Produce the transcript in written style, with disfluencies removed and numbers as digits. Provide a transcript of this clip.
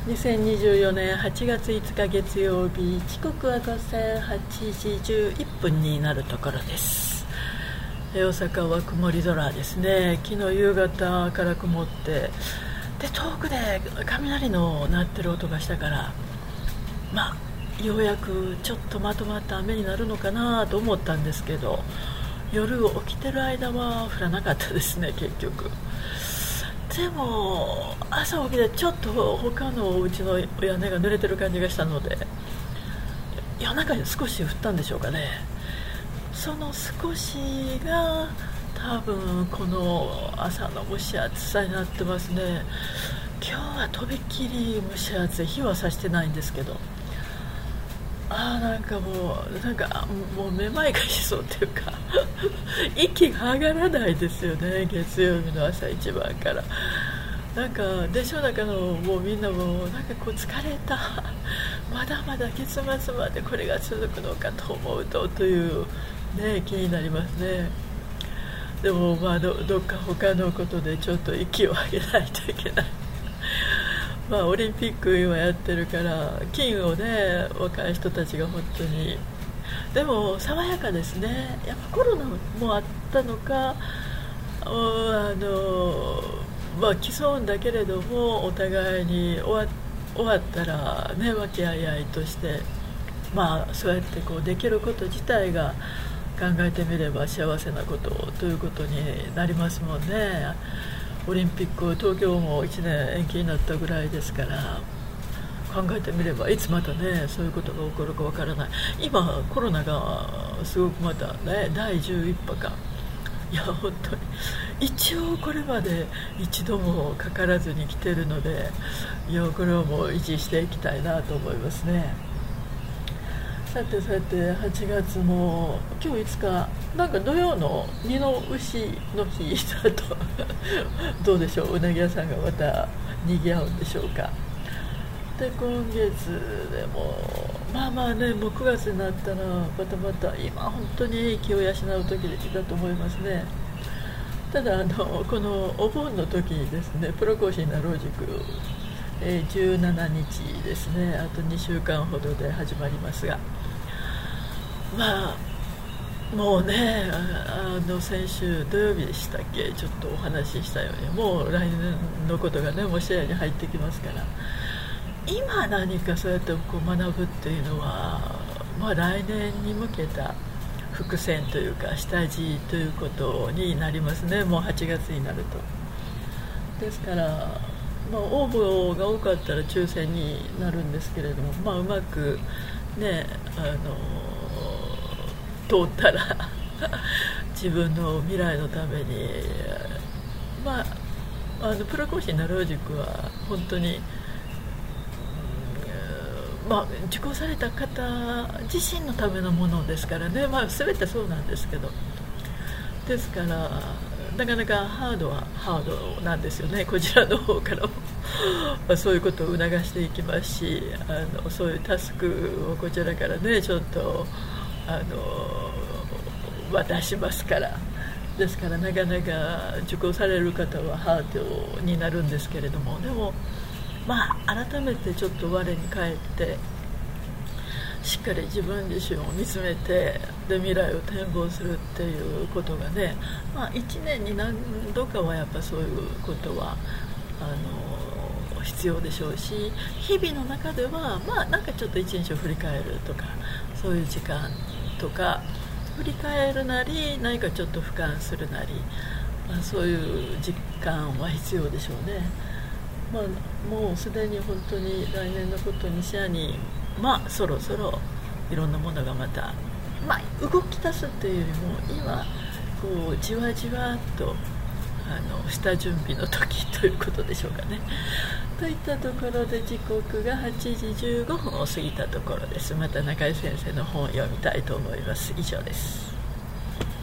2024年8月5日月曜日、時刻は午前8時11分になるところです。大阪は曇り空ですね。昨日夕方から曇って、で遠くで雷の鳴ってる音がしたから、ようやくちょっとまとまった雨になるのかなと思ったんですけど、夜起きてる間は降らなかったですね。結局でも朝起きてちょっと他のお家の屋根が濡れてる感じがしたので、夜中に少し降ったんでしょうかね。その少しが多分この朝の蒸し暑さになってますね。今日はとびっきり蒸し暑い、日は差してないんですけど、なんかもうめまいがしそうっていうか息が上がらないですよね。月曜日の朝一番からでしょ、もうみんなも疲れた、まだまだ月末までこれが続くのかと思うという気になりますね。でもどっか他のことでちょっと息を上げないといけないオリンピック今やってるから金をね、若い人たちが本当に、でも爽やかですね。やっぱコロナもあったのか、競うんだけれどもお互いに終わったらね、和気あいあいとして、そうやってできること自体が考えてみれば幸せなことということになりますもんね。オリンピック東京も1年延期になったぐらいですから、考えてみればいつまたねそういうことが起こるかわからない。今コロナがすごくまたね、第11波か、本当に一応これまで一度もかからずに来てるので、これはもう維持していきたいなと思いますね。さて8月も今日5日、土曜の二の牛の日だとどうでしょう、うなぎ屋さんがまた賑わうんでしょうか。で今月でももう9月になったらまた今本当に気を養う時だと思いますね。ただこのお盆の時にですね、プロ講師になろう塾、17日ですね、あと2週間ほどで始まりますが、もうね、先週土曜日でしたっけ、ちょっとお話ししたように、もう来年のことがね、もう視野に入ってきますから、今何かそうやって学ぶっていうのは、来年に向けた伏線というか下地ということになりますね。もう8月になると。ですから応募が多かったら抽選になるんですけれども、うまくね通ったら自分の未来のために、プロ講師になろう塾は本当に、受講された方自身のためのものですからね、全てそうなんですけど、ですからなかなかハードはハードなんですよね。こちらの方からもそういうことを促していきますし、そういうタスクをこちらからねちょっと渡しますから、ですからなかなか受講される方はハードになるんですけれども、でも改めてちょっと我に返ってしっかり自分自身を見つめて、で未来を展望するっていうことがね、1年に何度かはやっぱそういうことは必要でしょうし、日々の中ではちょっと一日を振り返るとか、そういう時間とか振り返るなり、何かちょっと俯瞰するなり、そういう時間は必要でしょうね。もうすでに本当に来年のことに視野に、そろそろいろんなものがまた、動き出すっていうよりも今じわじわっと下準備の時ということでしょうかね。といったところで時刻が8時15分を過ぎたところです。また中井先生の本を読みたいと思います。以上です。